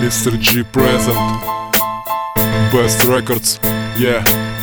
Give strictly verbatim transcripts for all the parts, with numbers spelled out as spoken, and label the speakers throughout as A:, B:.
A: мистер G present. Best Records, yeah.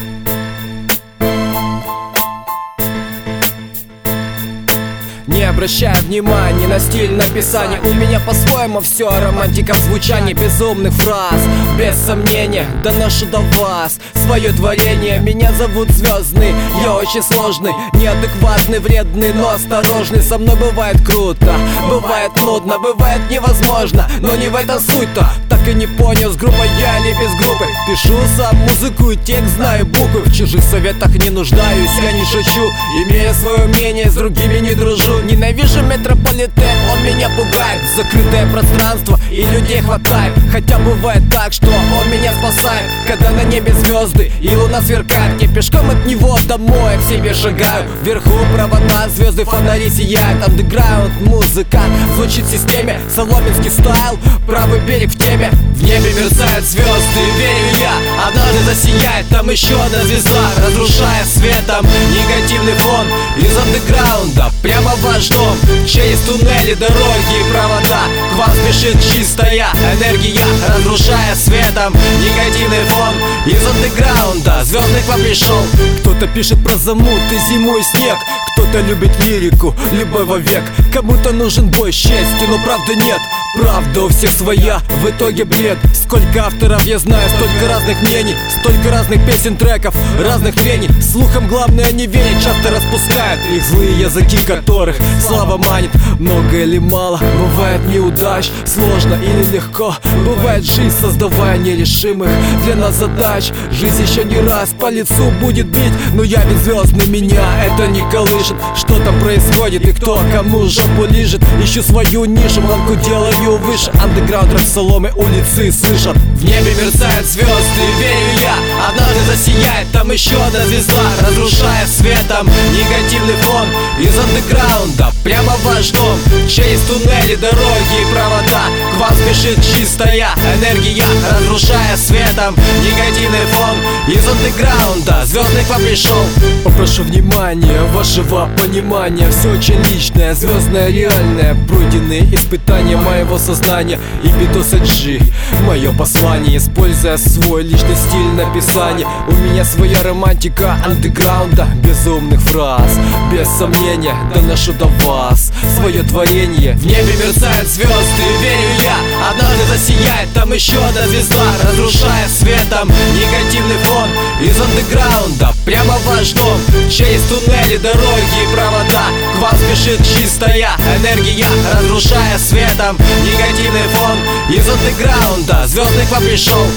B: Не обращай внимания на стиль написания. У меня по-своему все, романтика в звучании безумных фраз. Без сомнения доношу до вас свое творение. Меня зовут Звездный, я очень сложный, неадекватный, вредный, но осторожный. Со мной бывает круто, бывает нудно, бывает невозможно, но не в этом суть-то. Так и не понял, с группой я или без группы. Пишу сам музыку и текст, знаю буквы. В чужих советах не нуждаюсь, я не шучу. Имея свое мнение, с другими не дружу. Ненавижу метрополитен, он меня пугает. Закрытое пространство и людей хватает. Хотя бывает так, что он меня спасает. Когда на небе звезды и луна сверкает, я пешком от него домой к себе шагаю. Вверху провода, звезды, фонари сияют. Андеграунд, музыка звучит в системе. Соломенский стайл, правый берег в теме. В небе мерцают звезды, верю я, однажды засияет там еще одна звезда, разрушая светом негативный фон из андеграунда. Прямо в ваш дом, через туннели, дороги и провода, к вам спешит чистая энергия, разрушая светом негативный фон из андеграунда. Звездный к вам пришел. Кто-то пишет про замуты, зиму и снег, кто-то любит лирику, любой вовек. Кому-то нужен бой, счастья, но правды нет. Правда у всех своя, в итоге бред. Сколько авторов я знаю, столько разных мнений, столько разных песен, треков, разных трений. Слухам главное не верить, часто распускают их злые языки, которых слава манит. Много или мало, бывает неудач, сложно или легко. Бывает жизнь, создавая нерешимых для нас задач. Жизнь еще не раз по лицу будет бить, но я ведь звездный, меня это не колышет. Что там происходит и кто кому жопу лижет? Ищу свою нишу, планку делаю выше. Андеграунд, рэп, соломы, улицы слышат. В небе мерцают звезды, верю я, однажды засияет там еще одна звезда, разрушая светом негативный фон из андеграунда. Прямо в ваш дом, через туннели, дороги и провода, к вам спешит чистая энергия, разрушая светом негативный фон из андеграунда. Звездный к вам пришел. Попрошу внимания, вашего понимания. Все очень личное, звездное, реальное. Пройденные испытания моего сознания и битоса G, мое послание, используя свой личный стиль написания. У меня своя романтика андеграунда, безумных фраз. Без сомнения доношу до вас свое творение. В небе мерцают звезды, верю я, однажды засияет там еще одна звезда, разрушая светом негативный фон из андеграунда. Прямо в ваш дом, через туннели, дороги и провода, к вам спешит чистая энергия, разрушая светом негативный фон из андеграунда. Звездный к вам пришел.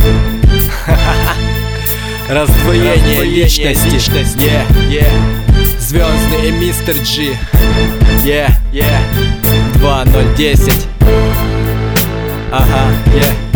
B: Раздвоение личности, yeah, yeah. Звездный и мистер G, yeah, yeah. Два ноль десять. Ага, yeah.